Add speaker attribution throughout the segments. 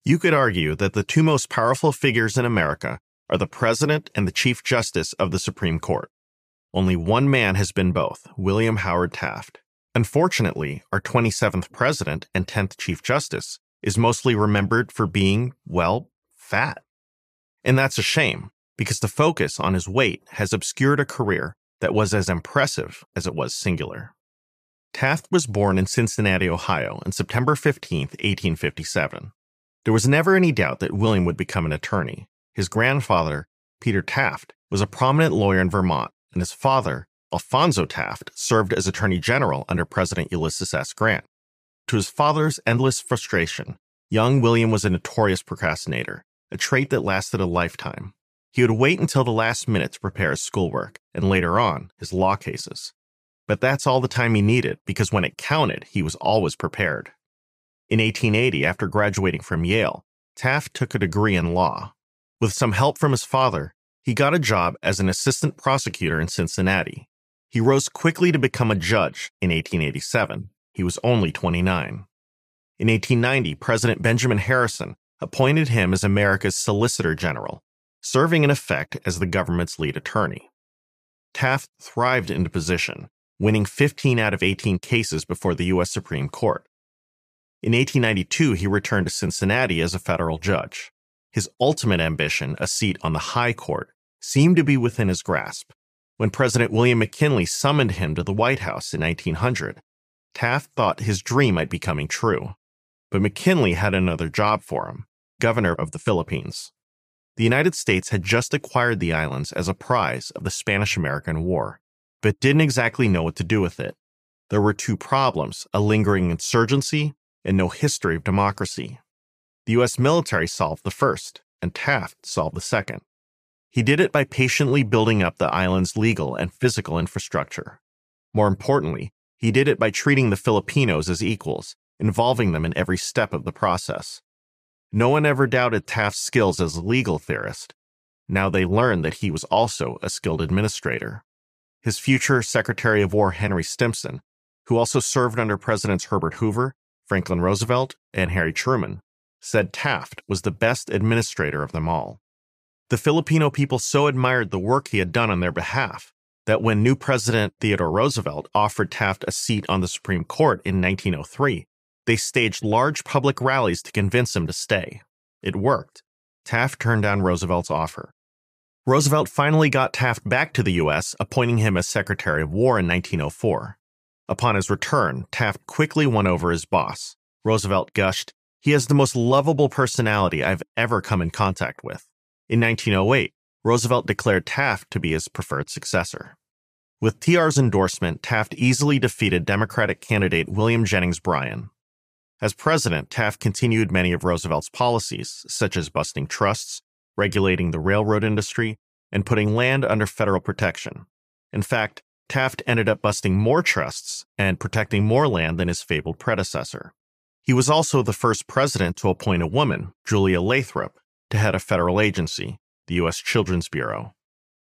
Speaker 1: You could argue that the two most powerful figures in America are the President and the Chief Justice of the Supreme Court. Only one man has been both, William Howard Taft. Unfortunately, our 27th President and 10th Chief Justice is mostly remembered for being, well, fat. And that's a shame, because the focus on his weight has obscured a career that was as impressive as it was singular. Taft was born in Cincinnati, Ohio, on September 15, 1857. There was never any doubt that William would become an attorney. His grandfather, Peter Taft, was a prominent lawyer in Vermont, and his father, Alphonso Taft, served as Attorney General under President Ulysses S. Grant. To his father's endless frustration, young William was a notorious procrastinator, a trait that lasted a lifetime. He would wait until the last minute to prepare his schoolwork, and later on, his law cases. But that's all the time he needed, because when it counted, he was always prepared. In 1880, after graduating from Yale, Taft took a degree in law. With some help from his father, he got a job as an assistant prosecutor in Cincinnati. He rose quickly to become a judge in 1887. He was only 29. In 1890, President Benjamin Harrison appointed him as America's Solicitor General, serving in effect as the government's lead attorney. Taft thrived in the position, winning 15 out of 18 cases before the U.S. Supreme Court. In 1892, he returned to Cincinnati as a federal judge. His ultimate ambition, a seat on the High Court, seemed to be within his grasp. When President William McKinley summoned him to the White House in 1900, Taft thought his dream might be coming true. But McKinley had another job for him, governor of the Philippines. The United States had just acquired the islands as a prize of the Spanish-American War, but didn't exactly know what to do with it. There were two problems: a lingering insurgency and no history of democracy. The U.S. military solved the first, and Taft solved the second. He did it by patiently building up the island's legal and physical infrastructure. More importantly, he did it by treating the Filipinos as equals, involving them in every step of the process. No one ever doubted Taft's skills as a legal theorist. Now they learned that he was also a skilled administrator. His future Secretary of War Henry Stimson, who also served under Presidents Herbert Hoover, Franklin Roosevelt, and Harry Truman, said Taft was the best administrator of them all. The Filipino people so admired the work he had done on their behalf that when new President Theodore Roosevelt offered Taft a seat on the Supreme Court in 1903, they staged large public rallies to convince him to stay. It worked. Taft turned down Roosevelt's offer. Roosevelt finally got Taft back to the U.S., appointing him as Secretary of War in 1904. Upon his return, Taft quickly won over his boss. Roosevelt gushed, "He has the most lovable personality I've ever come in contact with." In 1908, Roosevelt declared Taft to be his preferred successor. With TR's endorsement, Taft easily defeated Democratic candidate William Jennings Bryan. As president, Taft continued many of Roosevelt's policies, such as busting trusts, regulating the railroad industry, and putting land under federal protection. In fact, Taft ended up busting more trusts and protecting more land than his fabled predecessor. He was also the first president to appoint a woman, Julia Lathrop, to head a federal agency, the U.S. Children's Bureau.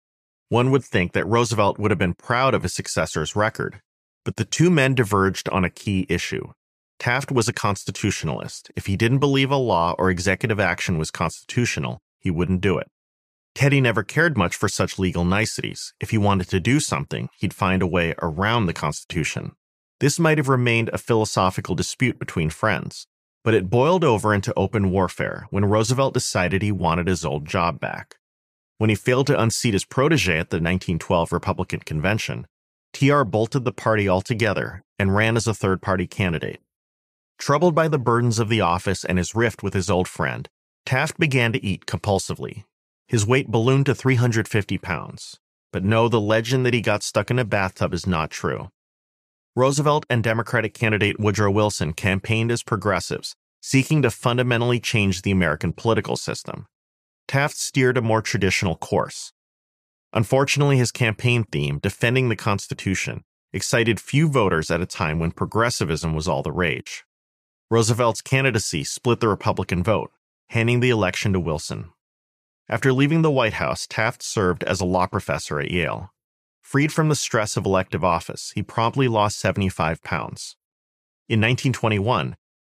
Speaker 1: One would think that Roosevelt would have been proud of his successor's record, but the two men diverged on a key issue. Taft was a constitutionalist. If he didn't believe a law or executive action was constitutional, he wouldn't do it. Teddy never cared much for such legal niceties. If he wanted to do something, he'd find a way around the Constitution. This might have remained a philosophical dispute between friends, but it boiled over into open warfare when Roosevelt decided he wanted his old job back. When he failed to unseat his protege at the 1912 Republican Convention, TR bolted the party altogether and ran as a third-party candidate. Troubled by the burdens of the office and his rift with his old friend, Taft began to eat compulsively. His weight ballooned to 350 pounds. But no, the legend that he got stuck in a bathtub is not true. Roosevelt and Democratic candidate Woodrow Wilson campaigned as progressives, seeking to fundamentally change the American political system. Taft steered a more traditional course. Unfortunately, his campaign theme, defending the Constitution, excited few voters at a time when progressivism was all the rage. Roosevelt's candidacy split the Republican vote, handing the election to Wilson. After leaving the White House, Taft served as a law professor at Yale. Freed from the stress of elective office, he promptly lost 75 pounds. In 1921,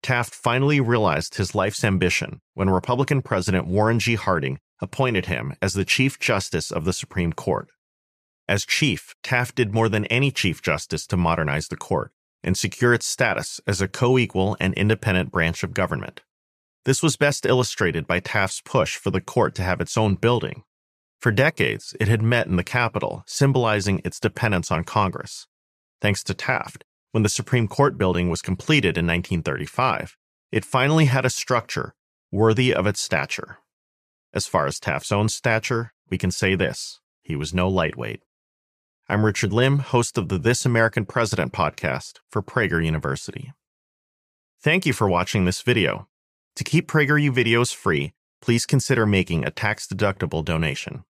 Speaker 1: Taft finally realized his life's ambition when Republican President Warren G. Harding appointed him as the Chief Justice of the Supreme Court. As chief, Taft did more than any Chief Justice to modernize the court and secure its status as a co-equal and independent branch of government. This was best illustrated by Taft's push for the court to have its own building. For decades, it had met in the Capitol, symbolizing its dependence on Congress. Thanks to Taft, when the Supreme Court building was completed in 1935, it finally had a structure worthy of its stature. As far as Taft's own stature, we can say this: he was no lightweight. I'm Richard Lim, host of the This American President podcast for Prager University. Thank you for watching this video. To keep PragerU videos free, please consider making a tax-deductible donation.